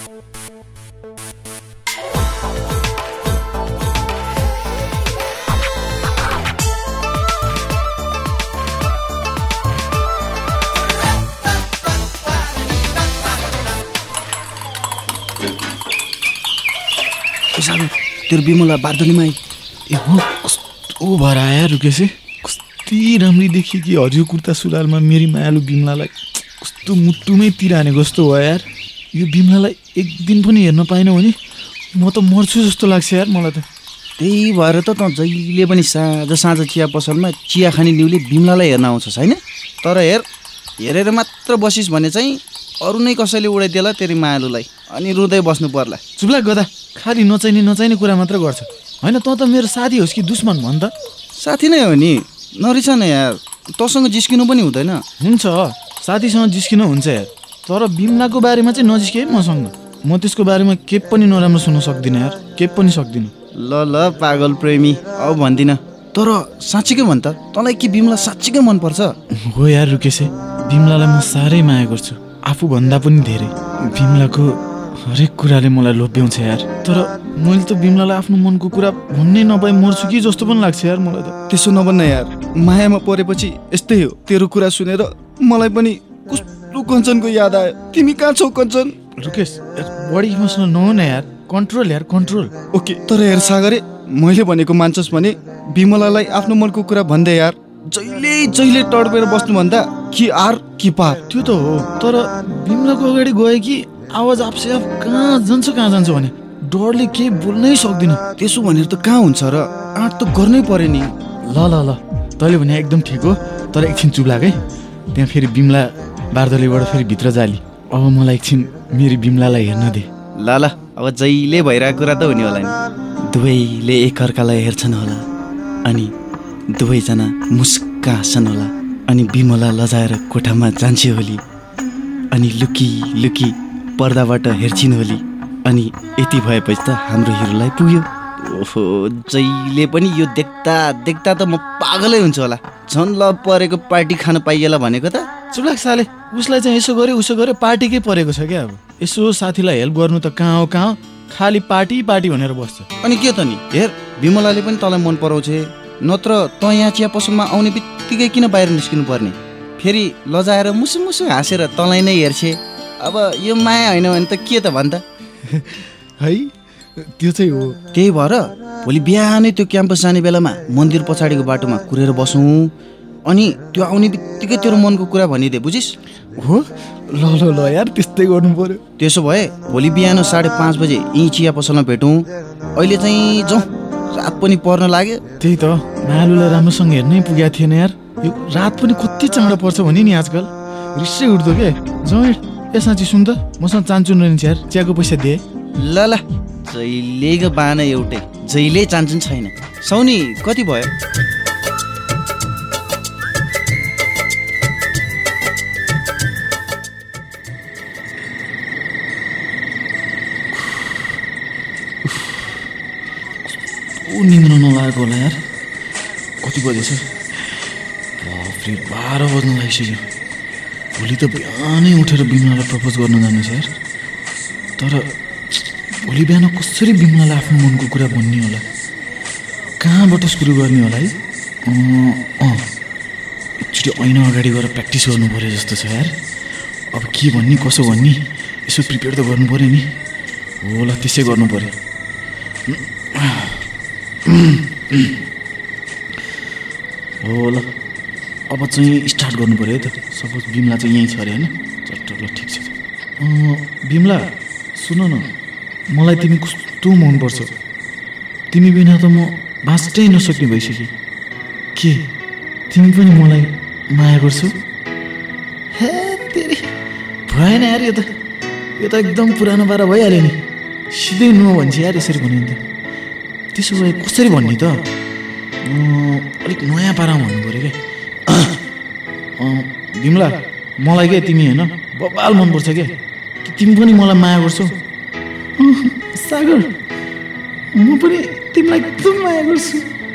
तेरो बिमला बार्दलीमा ए हो कस्तो भएर आयो रुकेश कति राम्री देखियो कि हरियो कुर्ता सुरुवालमा मेरी मायालु बिमलालाई कस्तो मुटुमै तिराने जस्तो हो यार। यो बिमलालाई एक दिन पनि हेर्न पाइनँ भने म त मर्छु जस्तो लाग्छ यार मलाई त। त्यही भएर त जहिले पनि साँझ चिया पसलमा चिया खाने न्युले बिमलालाई हेर्न आउँछस् होइन। तर हेरेर मात्र बसिस् भने चाहिँ अरू नै कसैले उडाइदिएला तेरी मायालुलाई अनि रुँदै बस्नु पर्ला। चुप्ला गदा, खालि नचाहिने कुरा मात्र गर्छ होइन। त मेरो साथी होस् कि दुश्मन भन् त? साथी नै हो नि, नरिस न यार, तँसँग जिस्किनु पनि हुँदैन। हुन्छ साथीसँग जिस्किनु हुन्छ यार, तर बिमलाको बारेमा चाहिँ नजिस्के मसँग। म त्यसको बारेमा केही पनि नराम्रो सुन्न सक्दिनँ यार, केही पनि सक्दिनँ। ल पागल प्रेमी, अब भन्दिनँ। तर साँच्चीकै भन् त, तँलाई के बिमला साँच्चीकै मनपर्छ? हो यार रुकेश, बिमलालाई म साह्रै माया गर्छु, आफूभन्दा पनि धेरै। बिमलाको हरेक कुराले मलाई लोभ्याउँछ यार। तर मैले त बिमलालाई आफ्नो मनको कुरा भन्नै नपाइ मर्छु कि जस्तो पनि लाग्छ यार मलाई त। त्यसो नभन्न यार, मायामा परेपछि यस्तै हो। तेरो कुरा सुनेर मलाई पनि कस्तो कञ्चनको याद आयो। तिमी कहाँ छौ कञ्चन? रुकेश यार, बढी इमोसनल नहुन यार, कन्ट्रोल यार, कन्ट्रोल। ओके, तर यार सागरे, मैले भनेको मान्छस् भने बिमलालाई आफ्नो मनको कुरा भन्दै यार। जहिले टड्पेर बस्नुभन्दा कि आर कि पार। त्यो त हो, तर बिमलाको अगाडि गए कि आवाज आफसे आफ कहाँ जान्छ भने डरले केही बोल्नै सक्दिनँ। त्यसो भनेर त कहाँ हुन्छ र, आँट त गर्नै पर्यो नि। ल तैँले भने एकदम ठिक हो, तर एकछिन चुप लाग है। त्यहाँ फेरि बिमला बार्दलीबाट फेरि भित्र जाली। अब मलाई एकछिन मेरी बिमलालाई हेर्न दे। ल अब जहिले भइरहेको कुरा त हुने होला नि। दुवैले एकअर्कालाई हेर्छन् होला अनि दुवैजना मुस्का हाँस्छन् होला अनि बिमला लजाएर कोठामा जान्छे होली अनि लुकी पर्दाबाट हेर्छिन् होली अनि यति भएपछि त हाम्रो हिरोलाई पुग्यो। ओहो, जहिले पनि यो देख्दा त म पागलै हुन्छ होला। झन् ल परेको पार्टी खान पाइएला भनेको त। चुप्लाक साले, उसलाई चाहिँ यसो गरे पार्टीकै परेको छ क्या। अब यसो साथीलाई हेल्प गर्नु त कहाँ हो, खालि पार्टी भनेर बस्छ। अनि के त नि, हेर बिमलाले पनि तँलाई मन पराउँछ, नत्र त यहाँ चिया पसलमा आउने बित्तिकै किन बाहिर निस्किनु पर्ने? फेरि लजाएर मुसु हाँसेर तँलाई नै हेर्छे। अब यो माया होइन भने त के त भन् त? है त्यो चाहिँ हो। त्यही भएर भोलि बिहानै त्यो क्याम्पस जाने बेलामा मन्दिर पछाडिको बाटोमा कुरेर बसौँ अनि त्यो आउने बित्तिकै तेरो मनको कुरा भनिदे, बुझिस्? हो, ल यार, त्यस्तै गर्नु पर्यो। त्यसो भए भोलि बिहान 5:30 बजे यहीँ चिया पसलमा भेटौँ। अहिले चाहिँ जाउँ, रात पनि पर्न लाग्यो। त्यही त, मायालुलाई राम्रोसँग हेर्नै पुगेको थिएन यार। यो रात पनि कति चाँडो पर्छ भने नि आजकल रिसै उठ्दो के। जाउँ ए साँच्ची सुन त, मसँग चान्चुन रहन्छ यार, चियाको पैसा दिए। ल जहिलेको बाना एउटै, जहिले चान्चुन छैन। सौनी कति भयो? निन्द्रा नलागेको होला यार। कति बजेछ? बाफ्रे, 12 बज्न लागिसक्यो। भोलि त बिहानै उठेर बिमलालाई प्रपोज गर्न जानु छ यार। तर भोलि बिहान कसरी बिमलालाई आफ्नो मनको कुरा भन्ने होला, कहाँबाट सुरु गर्ने होला है? एकचोटि ऐना अगाडि गएर प्र्याक्टिस गर्नु पऱ्यो जस्तो छ यार। अब के भन्ने कसो भन्ने यसो प्रिपेयर त गर्नु पऱ्यो नि। हो ल, त्यसै गर्नु पऱ्यो। हो ल, अब चाहिँ स्टार्ट गर्नु पऱ्यो है त। सपोज बिमला चाहिँ यहीँ छ अरे होइन? चट्ट, ल ठिक छ। बिमला सुन न, मलाई तिमी कस्तो मनपर्छ। तिमी बिना त म बाँच्नै नसक्ने भइसकेँ। के तिमी पनि मलाई माया गर्छौ? हे तेरी, भएन यार, यो त एकदम पुरानो पारा भइहाल्यो नि। सिधै नो भन्छ यार यसरी भन्यो नि त। त्यसो भए कसरी भन्ने त? अलिक नयाँ पारामा भन्नु पऱ्यो क्या। बिमला, मलाई क्या तिमी होइन बबाल मनपर्छ क्या। तिमी पनि मलाई माया गर्छौ? सागर, म पनि तिमीलाई एकदम माया गर्छु।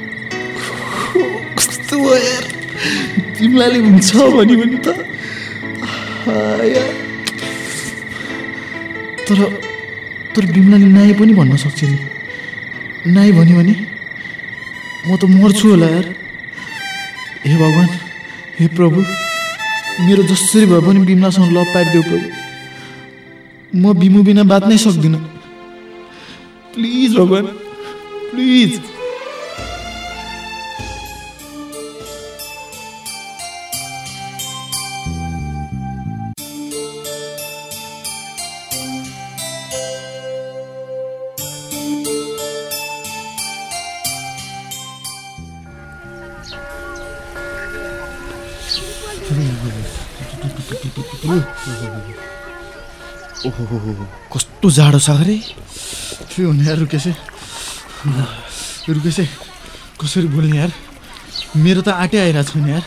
कस्तो भयो यार, तिमीलाई हुन्छ भने त। तर तर बिमलाले नाइ पनि भन्न सक्छ नि। नाइ भन्यो भने म त मर्छु होला यार। हे भगवान्, हे प्रभु, मेरो जसरी भए पनि बिमलासँग लभ पारिदेऊ प्रभु। म बिमु बिना बाँच्नै सक्दिनँ। प्लिज भगवान्, प्लिज। ओहो, कस्तो जाडो छ अरे। के हुने यार, रुकेछ कसरी बोल्ने यार। मेरो त आँटै आइरहेको छैन यार।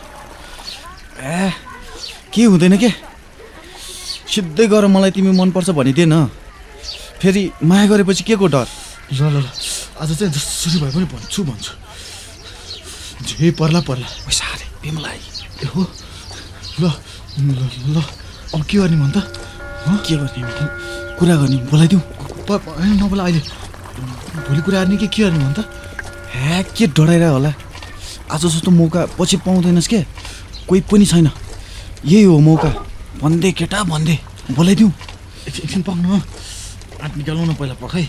के हुँदैन के, सिधै गर मलाई तिमी मनपर्छ भनिदिए न। फेरि माया गरेपछि के को डर। ल ल ल, आज चाहिँ जसरी भए पनि भन्छु। जे पर्ला साह्रै बिमलाई हो। ल ल ल, अब के गर्ने भन् त? के गर्ने, कुरा गर्ने, बोलाइदिउँ। नबोला अहिले, भोलि कुरा गर्ने के गर्ने भन् त? के डराइरह होला। आज जस्तो मौका पछि पाउँदैनस् के, कोही पनि छैन। यही हो मौका। भन्दै केटा भन्दै, बोलाइदिउँ। एकछिन पक्न, आँट निकालौँ न पहिला पखाइ।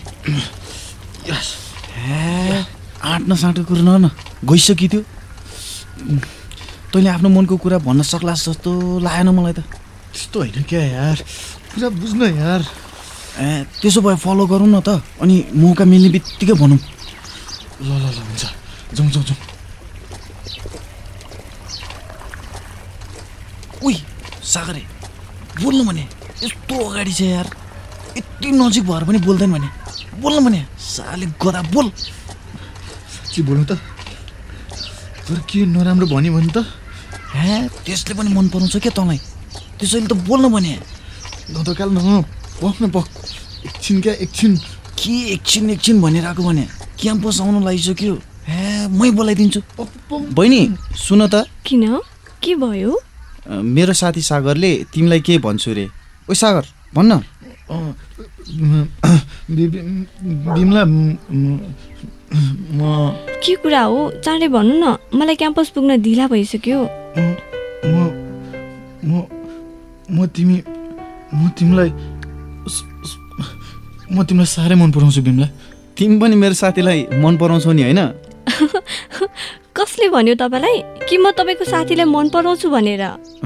आँट्न साँटो कुरो न गइसक्यो त्यो। तैँले आफ्नो मनको कुरा भन्न सक्लास् जस्तो लागेन मलाई त। त्यस्तो होइन क्या यार, कुरा बुझ्न यार। त्यसो भए फलो गरौँ न त, अनि मौका मिल्ने बित्तिकै भनौँ। ल ल ल, हुन्छ, जाउँ। उही सागरे, बोल्नु भने यस्तो अगाडि छ यार। यति नजिक भएर पनि बोल्दैन भने, बोल्नु भने साले गदा बोल। साँच्ची बोल्नु त, तर के नराम्रो भन्यो भने त? त्यसले पनि मन पराउँछ क्या तँलाई, त्यसैले त बोल्नु भने। नदकाल न, पक। एकछिन के एकछिन भनिरहेको भने क्याम्पस आउनु लागिसक्यो। मै बोलाइदिन्छु। बहिनी सुन त। किन, के भयो? मेरो साथी सागरले तिमीलाई के भन्छु रे। ओ सागर भन्न। बिमला, के कुरा हो, चाँडै भन्नु न। मलाई क्याम्पस पुग्न ढिला भइसक्यो। म तिमीलाई साह्रै मन पराउँछु बिमला। तिमी पनि मेरो साथीलाई मन पराउँछौ नि, होइन? कसले भन्यो तपाईँलाई कि म तपाईँको साथीलाई मन पराउँछु भनेर?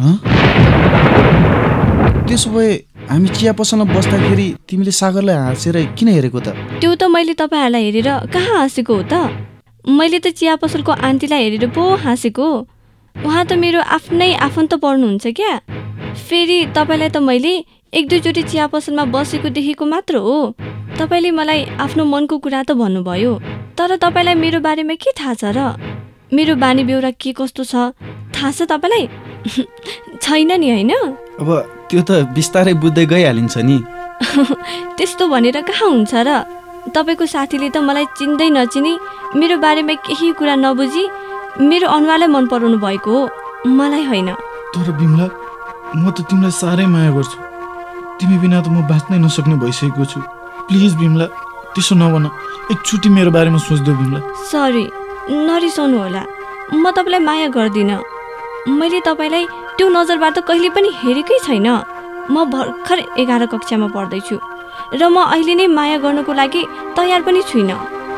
त्यसो भए हामी चिया पसलमा बस्दाखेरि तिमीले सागरलाई हाँसेर किन हेरेको त? त्यो त मैले तपाईँहरूलाई हेरेर कहाँ हाँसेको हो त? मैले त चिया पसलको आन्टीलाई हेरेर पो हाँसेको। उहाँ त मेरो आफ्नै आफन्त पर्नुहुन्छ क्या। फेरि तपाईँलाई त मैले 1-2 चोटि चिया पसलमा बसेको देखेको मात्र हो। तपाईँले मलाई आफ्नो मनको कुरा त भन्नुभयो, तर तपाईँलाई मेरो बारेमा के थाहा छ र? मेरो बानी बेहोरा के कस्तो छ थाहा छ तपाईँलाई? छैन नि, होइन? अब त्यो त बिस्तारै बुझ्दै गइहालिन्छ नि। त्यस्तो भनेर कहाँ हुन्छ र? तपाईँको साथीले त मलाई चिन्दै नचिनी, मेरो बारेमा केही कुरा नबुझी मेरो अनुहारलाई मन पराउनु भएको हो, मलाई होइन। तर बिमला, म त तिमीलाई साह्रै माया गर्छु। तिमी बिना त म बाँच्नै नसक्ने भइसकेको छु। प्लिज बिमला, त्यसो नभन। एकचोटि मेरो बारेमा सोच्देऊ बिमला। सरी, नरिसाउनु होला। म तपाईँलाई माया गर्दिनँ। मैले तपाईँलाई त्यो नजरबाट कहिले पनि हेरेकै छैन। म भर्खर 11 कक्षामा पढ्दैछु र म अहिले नै माया गर्नको लागि तयार पनि छुइनँ।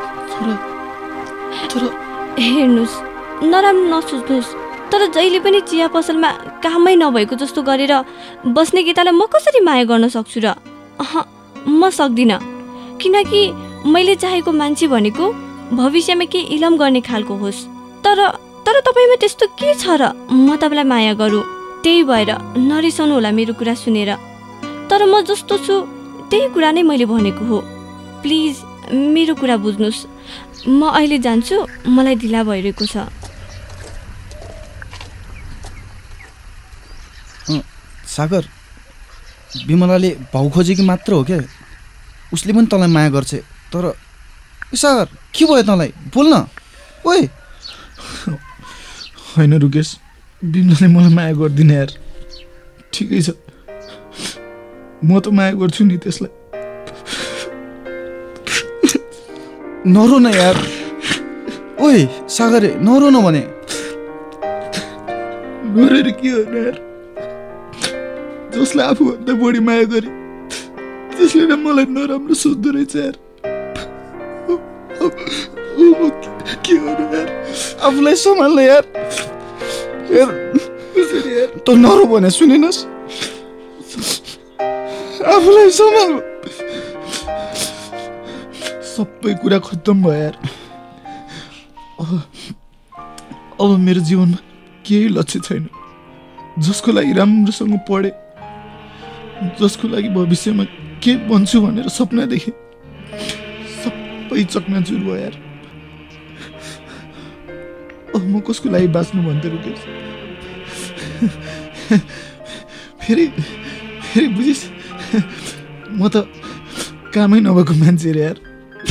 हेर्नुहोस्, नराम्रो नसोच्नुहोस्, तर जहिले पनि चिया पसलमा कामै नभएको जस्तो गरेर बस्ने केटालाई म कसरी माया गर्न सक्छु र? म सक्दिनँ, किनकि मैले चाहेको मान्छे भनेको भविष्यमा के इलम गर्ने खालको होस्। तर तपाईँमा त्यस्तो के छ र म तपाईँलाई माया गरौँ? त्यही भएर नरिसाउनु होला मेरो कुरा सुनेर। तर म जस्तो छु त्यही कुरा नै मैले भनेको हो। प्लिज मेरो कुरा बुझ्नुहोस्। म अहिले जान्छु, मलाई ढिला भइरहेको छ। सागर, बिमलाले भाउ खोजेकी मात्र हो क्या। उसले पनि तँलाई माया गर्छ। तर सागर, के भयो तँलाई? बोल्न। ओए होइन रुकेश, बिमलाले मलाई माया गर्दिन यार। ठिकै छ, म त माया गर्छु नि त्यसलाई। नरो न यार। ओए सागर नरो न भने। नरेर के हो यार? जसलाई आफूभन्दा बढी माया गरे त्यसले नै मलाई नराम्रो सोच्दो रहेछ यार। के हो यार? आफूलाई सम्हाल्न यार। यार त नरो भने सुनेनस्? आफूलाई सम्हाल। सबै कुरा खत्तम भयो यार। अब मेरो जीवनमा केही लक्ष्य छैन। जसको लागि राम्रोसँग पढे, जसको लागि भविष्यमा के बन्छु भनेर सपना देखेँ, सबै चकनाचुर भयो यार। अब म कसको लागि बाँच्नु भन्दै रुकेँ? फेरि बुझिस्, म त कामै नभएको मान्छे रे यार।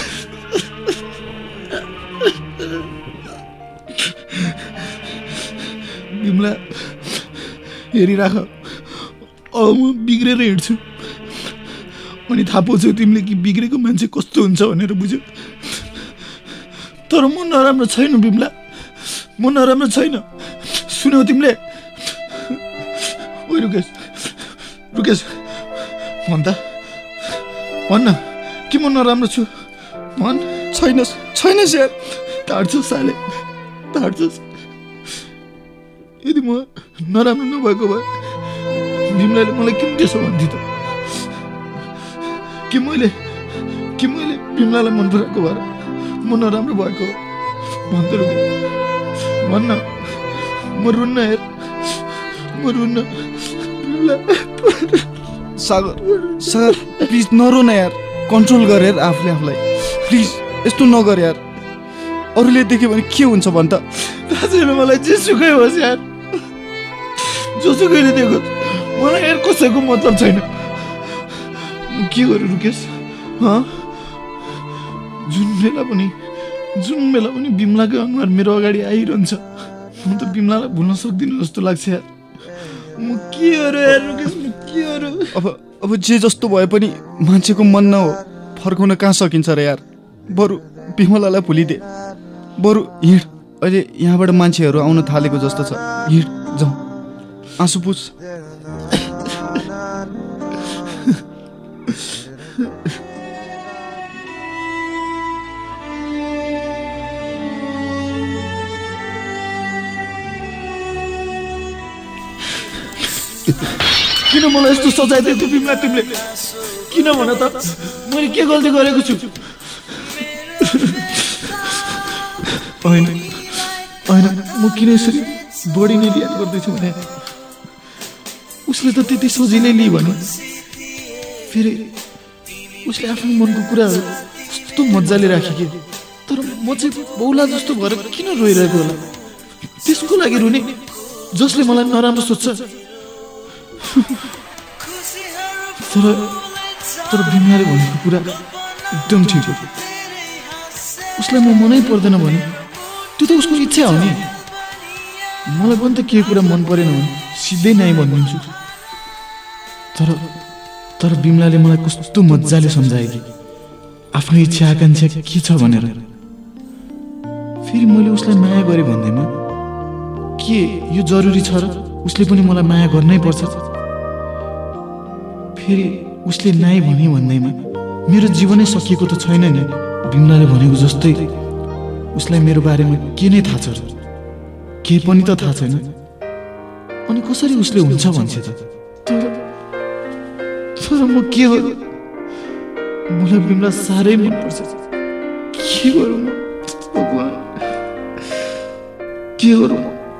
बिमला हेरिराख, अब म बिग्रेर हिँड्छु। अनि थाहा पाउँछौ तिमीले कि बिग्रेको मान्छे कस्तो हुन्छ भनेर बुझ्यौ। तर म नराम्रो छैन बिमला, म नराम्रो छैन। सुन्यौ तिमीले? ओइ रुकेश भन्न कि म नराम्रो छु? भन्। छैनस् यार। टाढ्छस् साले, टाढ्छस्। यदि म नराम्रो नभएको भए बिमलाले मलाई किन त्यसो भन्थ्यो त? कि मैले बिमलालाई मन पराएको भएर म नराम्रो भएको भन्दै रुकेँ। भन्न, म रुन्न यार, म रुन्न। बिमला सागर प्लिज नरो न यार। कन्ट्रोल गर यार आफूलाई। प्लिज यस्तो नगर यार। अरूले देख्यो भने के हुन्छ भन् त? थाहा छैन मलाई, जेसुकै होस् यार, जोसुकैले देखोस्, मलाई यार कसैको मतलब छैन। के गर्नु रुकेश? जुन बेला पनि बिमलाको अनुहार मेरो अगाडि आइरहन्छ, म त बिमलालाई भुल्न सक्दिनँ जस्तो लाग्छ यार। म के गरौँ यार रुकेश, म के गरौँ? अब जे जस्तो भए पनि मान्छेको मन न हो, फर्काउन कहाँ सकिन्छ र यार। बरु बिमलालाई भुलिदे। बरु हिँड, अहिले यहाँबाट मान्छेहरू आउन थालेको जस्तो छ। हिँड, जाउँ, आँसु पुछ। किन मलाई यस्तो सजाय दिएको बिमला तिमीले? किन भन त, मैले के गल्ती गरेको छु? होइन, म किन यसरी बढी नै रियाक्ट गर्दैछु भने उसले त त्यति सजिलै लिइ भने। फेरि उसले आफ्नो मनको कुराहरू कस्तो मजाले राखेँ। तर म चाहिँ बौला जस्तो भएर किन रोइरहेको होला? त्यसको लागि रुने जसले मलाई नराम्रो सोच्छ। तर बिमलाले भनेको कुरा एकदम ठिक हो। उसलाई म मनै पर्दैन भने त्यो त उसको इच्छा हो नि। मलाई पनि त के कुरा मन परेन भने सिधै नाइ भनिदिन्छु। तर बिमलाले मलाई कस्तो मजाले सम्झायो कि आफ्नो इच्छा आकाङ्क्षा के छ भनेर। फेरि मैले उसलाई माया गरेँ भन्दैमा के यो जरुरी छ र उसले पनि मलाई माया गर्नै पर्छ? फेरि उसले नाइ भने भन्दैमा मेरो जीवनै सकिएको त छैन नि। बिमलाले भनेको जस्तै उसलाई मेरो बारेमा के नै थाहा छ र? केही पनि त थाहा छैन। अनि कसरी उसले हुन्छ भन्छ त? तर म के गरौँ? मलाई बिमला साह्रै मनपर्छ। के गरौँ भगवान, के गरौँ?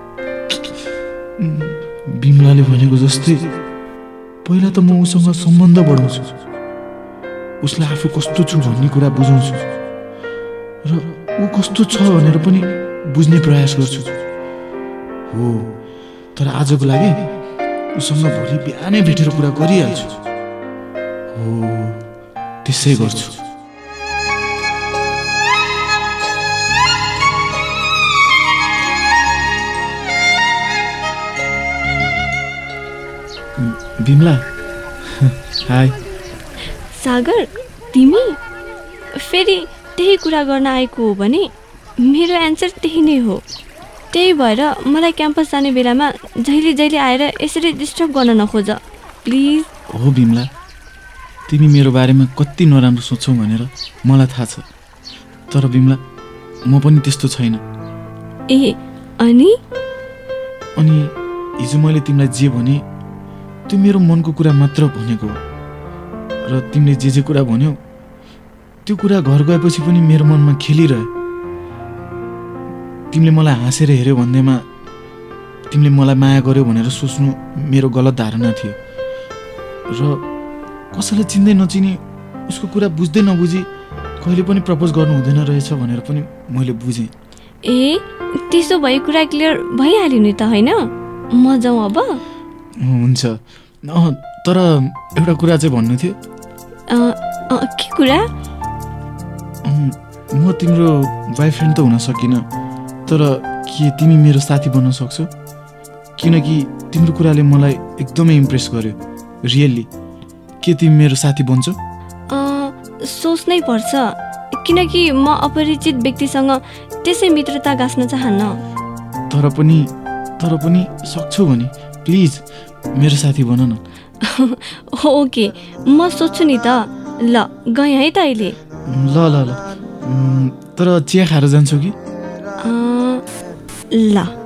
बिमलाले भनेको जस्तै पहिला त म उसँग सम्बन्ध बढाउँछु, उसलाई आफू कस्तो छु भन्ने कुरा बुझाउँछु र ऊ कस्तो छ भनेर पनि बुझ्ने प्रयास गर्छु। हो, तर आजको लागि उसँग भोलि बिहानै भेटेर कुरा गरिहाल्छु। हो, त्यसै गर्छु। बिमला, हाय। सागर, तिमी फेरि त्यही कुरा गर्न आएको हो भने मेरो एन्सर त्यही नै हो। त्यही भएर मलाई क्याम्पस जाने बेलामा जहिले जहिले आएर यसरी डिस्टर्ब गर्न नखोज प्लिज। हो बिमला, तिमी मेरो बारेमा कति नराम्रो सोच्छौ भनेर मलाई थाहा छ, तर बिमला म पनि त्यस्तो छैन। ए अनि हिजो मैले तिमीलाई जे भने त्यो मेरो मनको कुरा मात्र भनेको हो, र तिमीले जे कुरा भन्यौ त्यो कुरा घर गएपछि पनि मेरो मनमा खेलिरह्यो। तिमीले मलाई हाँसेर हेऱ्यौ भन्दैमा तिमीले मलाई माया गर्यौ भनेर सोच्नु मेरो गलत धारणा थियो, र कसैलाई चिन्दै नचिनी उसको कुरा बुझ्दै नबुझी कहिले पनि प्रपोज गर्नु हुँदैन रहेछ भनेर पनि मैले बुझेँ। ए त्यसो भए कुरा क्लियर भइहाल्यो नि त होइन? म जाउँ अब? हुन्छ, तर एउटा कुरा चाहिँ भन्नु थियो। के कुरा? म तिम्रो बोयफ्रेन्ड त हुन सकिनँ, तर के तिमी मेरो साथी बन्न सक्छौ? किनकि तिम्रो कुराले मलाई एकदमै इम्प्रेस गर्यो। रियल्ली के तिमी मेरो साथी बन्छौ? सोच्नै पर्छ, किनकि म अपरिचित व्यक्तिसँग त्यसै मित्रता गाँच्न चाहन्न। तर पनि सक्छौ भने प्लिज मेरो साथी बन न। ओके, म सोच्छु नि त। ल गएँ है त अहिले। ल तर चिया खाएर जान्छौ कि? ल